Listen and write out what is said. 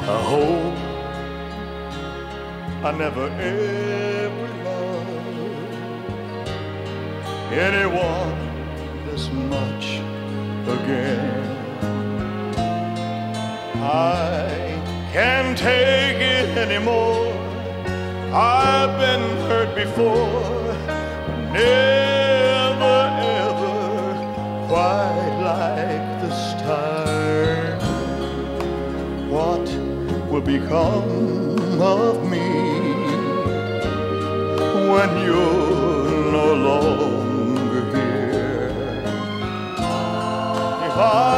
I hope I never ever loved anyone this much again. I can't take it anymore. I've been hurt before, never ever quite like this time. What will become of me when you're no longer here? If I